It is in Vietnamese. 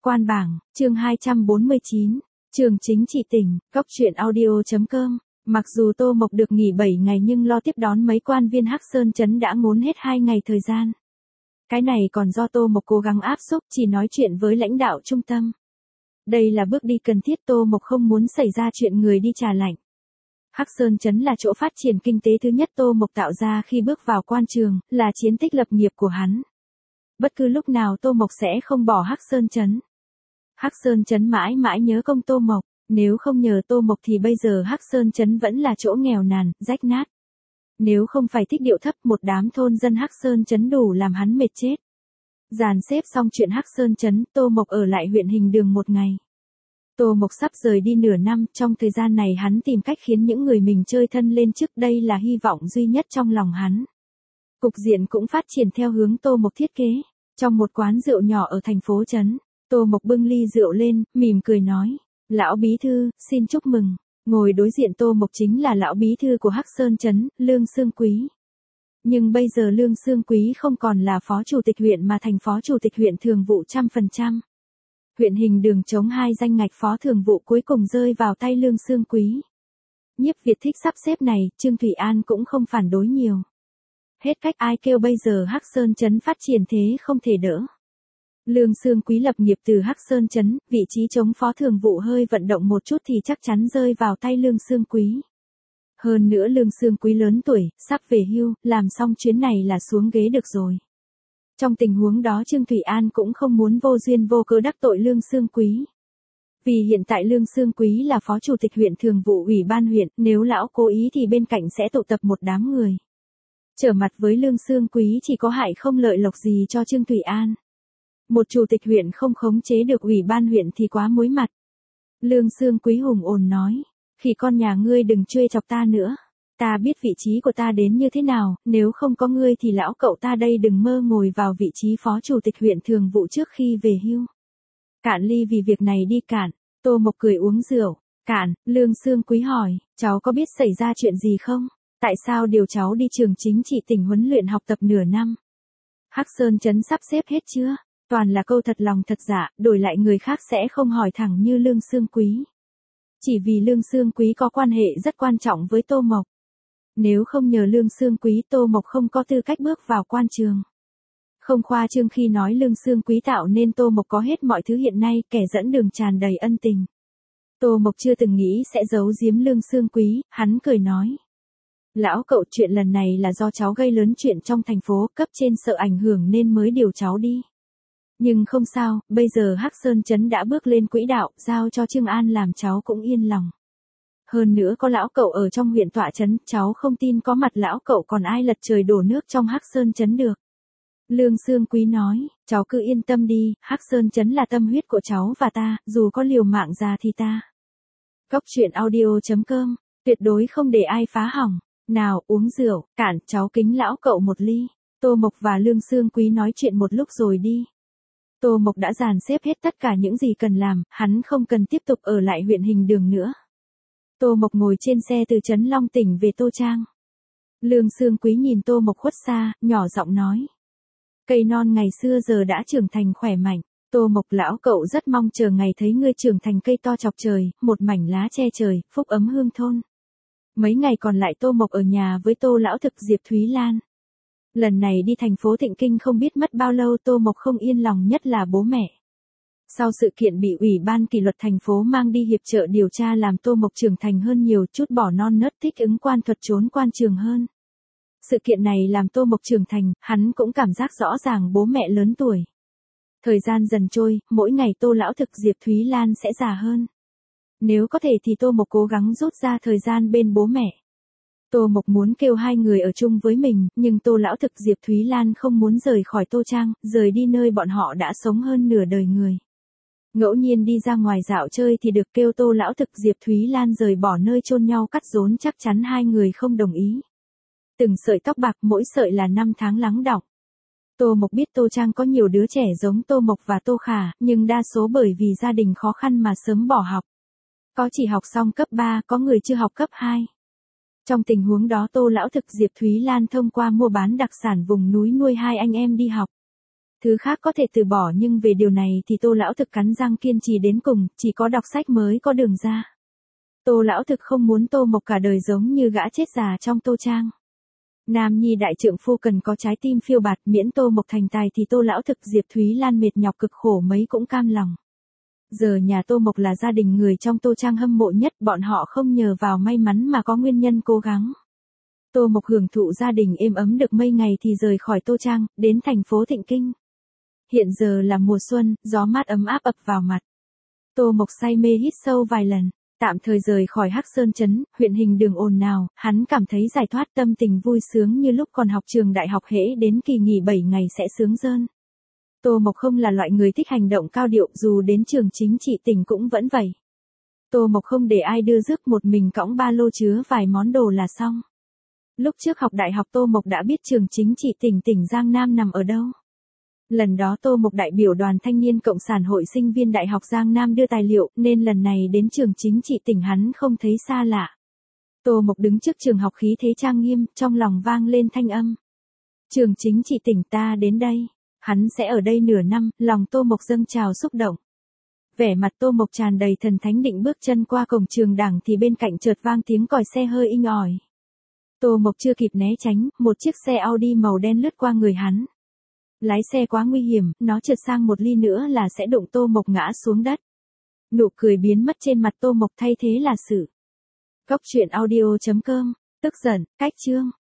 Quan bảng, chương 249, Trường chính trị tỉnh, Góc truyện audio.com. Mặc dù Tô Mộc được nghỉ 7 ngày nhưng lo tiếp đón mấy quan viên Hắc Sơn Trấn đã ngốn hết 2 ngày thời gian. Cái này còn do Tô Mộc cố gắng áp xúc chỉ nói chuyện với lãnh đạo trung tâm. Đây là bước đi cần thiết, Tô Mộc không muốn xảy ra chuyện người đi trà lạnh. Hắc Sơn Trấn là chỗ phát triển kinh tế thứ nhất Tô Mộc tạo ra khi bước vào quan trường, là chiến tích lập nghiệp của hắn. Bất cứ lúc nào Tô Mộc sẽ không bỏ Hắc Sơn Trấn. Hắc Sơn Trấn mãi mãi nhớ công Tô Mộc, nếu không nhờ Tô Mộc thì bây giờ Hắc Sơn Trấn vẫn là chỗ nghèo nàn, rách nát. Nếu không phải thích điệu thấp, một đám thôn dân Hắc Sơn Trấn đủ làm hắn mệt chết. Dàn xếp xong chuyện Hắc Sơn Trấn, Tô Mộc ở lại huyện Hình Đường một ngày. Tô Mộc sắp rời đi nửa năm, trong thời gian này hắn tìm cách khiến những người mình chơi thân lên trước, đây là hy vọng duy nhất trong lòng hắn. Cục diện cũng phát triển theo hướng Tô Mộc thiết kế. Trong một quán rượu nhỏ ở thành phố Trấn, Tô Mộc bưng ly rượu lên, mỉm cười nói, lão bí thư, xin chúc mừng. Ngồi đối diện Tô Mộc chính là lão bí thư của Hắc Sơn Trấn, Lương Xương Quý. Nhưng bây giờ Lương Xương Quý không còn là phó chủ tịch huyện mà thành phó chủ tịch huyện thường vụ 100%. Huyện Hình Đường chống 2 danh ngạch phó thường vụ cuối cùng rơi vào tay Lương Xương Quý. Nhiếp Việt thích sắp xếp này, Trương Thủy An cũng không phản đối nhiều. Hết cách ai kêu bây giờ Hắc Sơn Trấn phát triển thế không thể đỡ. Lương Xương Quý lập nghiệp từ Hắc Sơn Trấn, vị trí chống phó thường vụ hơi vận động một chút thì chắc chắn rơi vào tay Lương Xương Quý. Hơn nữa Lương Xương Quý lớn tuổi, sắp về hưu, làm xong chuyến này là xuống ghế được rồi. Trong tình huống đó Trương Thủy An cũng không muốn vô duyên vô cớ đắc tội Lương Xương Quý. Vì hiện tại Lương Xương Quý là phó chủ tịch huyện thường vụ ủy ban huyện, nếu lão cố ý thì bên cạnh sẽ tụ tập một đám người. Trở mặt với Lương Xương Quý chỉ có hại không lợi lộc gì cho Trương Thủy An. Một chủ tịch huyện không khống chế được ủy ban huyện thì quá muối mặt. Lương Xương Quý hùng ồn nói, khi con nhà ngươi đừng trêu chọc ta nữa. Ta biết vị trí của ta đến như thế nào, nếu không có ngươi thì lão cậu ta đây đừng mơ ngồi vào vị trí phó chủ tịch huyện thường vụ trước khi về hưu. Cạn ly vì việc này đi Cạn. Tô Mộc cười uống rượu. Cạn, Lương Xương Quý hỏi, cháu có biết xảy ra chuyện gì không? Tại sao điều cháu đi trường chính trị tỉnh huấn luyện học tập nửa năm? Hắc Sơn Trấn sắp xếp hết chưa? Toàn là câu thật lòng thật giả, đổi lại người khác sẽ không hỏi thẳng như Lương Xương Quý. Chỉ vì Lương Xương Quý có quan hệ rất quan trọng với Tô Mộc. Nếu không nhờ Lương Xương Quý Tô Mộc không có tư cách bước vào quan trường. Không khoa trương khi nói Lương Xương Quý tạo nên Tô Mộc có hết mọi thứ hiện nay, kẻ dẫn đường tràn đầy ân tình. Tô Mộc chưa từng nghĩ sẽ giấu giếm Lương Xương Quý, hắn cười nói. Lão cậu, chuyện lần này là do cháu gây lớn chuyện trong thành phố, cấp trên sợ ảnh hưởng nên mới điều cháu đi. Nhưng không sao, bây giờ Hắc Sơn Trấn đã bước lên quỹ đạo, giao cho Trương An làm cháu cũng yên lòng. Hơn nữa có lão cậu ở trong huyện tọa trấn, cháu không tin có mặt lão cậu còn ai lật trời đổ nước trong Hắc Sơn Trấn được. Lương Xương Quý nói, cháu cứ yên tâm đi, Hắc Sơn Trấn là tâm huyết của cháu và ta, dù có liều mạng ra thì ta. Góc truyện audio.com, tuyệt đối không để ai phá hỏng. Nào, uống rượu, Cạn, cháu kính lão cậu một ly. Tô Mộc và Lương Xương Quý nói chuyện một lúc rồi đi. Tô Mộc đã dàn xếp hết tất cả những gì cần làm, hắn không cần tiếp tục ở lại huyện Hình Đường nữa. Tô Mộc ngồi trên xe từ Trấn Long tỉnh về Tô Trang. Lương Xương Quý nhìn Tô Mộc khuất xa, nhỏ giọng nói. Cây non ngày xưa giờ đã trưởng thành khỏe mạnh. Tô Mộc, lão cậu rất mong chờ ngày thấy ngươi trưởng thành cây to chọc trời, một mảnh lá che trời, phúc ấm hương thôn. Mấy ngày còn lại Tô Mộc ở nhà với Tô lão thực Diệp Thúy Lan. Lần này đi thành phố Thịnh Kinh không biết mất bao lâu, Tô Mộc không yên lòng nhất là bố mẹ. Sau sự kiện bị ủy ban kỷ luật thành phố mang đi hiệp trợ điều tra làm Tô Mộc trưởng thành hơn nhiều, chút bỏ non nớt thích ứng quan thuật trốn quan trường hơn. Sự kiện này làm Tô Mộc trưởng thành, hắn cũng cảm giác rõ ràng bố mẹ lớn tuổi. Thời gian dần trôi, mỗi ngày Tô lão thực Diệp Thúy Lan sẽ già hơn. Nếu có thể thì Tô Mộc cố gắng rút ra thời gian bên bố mẹ. Tô Mộc muốn kêu hai người ở chung với mình, nhưng Tô lão thực Diệp Thúy Lan không muốn rời khỏi Tô Trang, rời đi nơi bọn họ đã sống hơn nửa đời người. Ngẫu nhiên đi ra ngoài dạo chơi thì được kêu Tô lão thực Diệp Thúy Lan rời bỏ nơi chôn nhau cắt rốn, chắc chắn hai người không đồng ý. Từng sợi tóc bạc, mỗi sợi là 5 tháng lắng đọng. Tô Mộc biết Tô Trang có nhiều đứa trẻ giống Tô Mộc và Tô Khả, nhưng đa số bởi vì gia đình khó khăn mà sớm bỏ học. Có chỉ học xong cấp 3, có người chưa học cấp 2. Trong tình huống đó Tô lão thực Diệp Thúy Lan thông qua mua bán đặc sản vùng núi nuôi hai anh em đi học. Thứ khác có thể từ bỏ nhưng về điều này thì Tô Lão Thực cắn răng kiên trì đến cùng, chỉ có đọc sách mới có đường ra. Tô Lão Thực không muốn Tô Mộc cả đời giống như gã chết già trong Tô Trang. Nam nhi đại trượng phu cần có trái tim phiêu bạt, miễn Tô Mộc thành tài thì Tô Lão Thực Diệp Thúy Lan mệt nhọc cực khổ mấy cũng cam lòng. Giờ nhà Tô Mộc là gia đình người trong Tô Trang hâm mộ nhất, bọn họ không nhờ vào may mắn mà có nguyên nhân cố gắng. Tô Mộc hưởng thụ gia đình êm ấm được mấy ngày thì rời khỏi Tô Trang, đến thành phố Thịnh Kinh. Hiện giờ là mùa xuân, gió mát ấm áp ập vào mặt. Tô Mộc say mê hít sâu vài lần, tạm thời rời khỏi Hắc Sơn Trấn, huyện hình đường ồn ào, hắn cảm thấy giải thoát, tâm tình vui sướng như lúc còn học trường đại học, hễ đến kỳ nghỉ 7 ngày sẽ sướng rơn. Tô Mộc không là loại người thích hành động cao điệu, dù đến trường chính trị tỉnh cũng vẫn vậy. Tô Mộc không để ai đưa rước, một mình cõng ba lô chứa vài món đồ là xong. Lúc trước học đại học Tô Mộc đã biết trường chính trị tỉnh Giang Nam nằm ở đâu. Lần đó Tô Mộc đại biểu đoàn thanh niên Cộng sản hội sinh viên Đại học Giang Nam đưa tài liệu, nên lần này đến trường chính trị tỉnh hắn không thấy xa lạ. Tô Mộc đứng trước trường học khí thế trang nghiêm, trong lòng vang lên thanh âm. Trường chính trị tỉnh ta đến đây. Hắn sẽ ở đây nửa năm, lòng Tô Mộc dâng trào xúc động. Vẻ mặt Tô Mộc tràn đầy thần thánh, định bước chân qua cổng trường đảng thì bên cạnh chợt vang tiếng còi xe hơi inh ỏi. Tô Mộc chưa kịp né tránh, một chiếc xe Audi màu đen lướt qua người hắn. Lái xe quá nguy hiểm, nó trượt sang một ly nữa là sẽ đụng Tô Mộc ngã xuống đất. Nụ cười biến mất trên mặt Tô Mộc, thay thế là sự. Cóc truyện audio.com, tức giận, cách chương.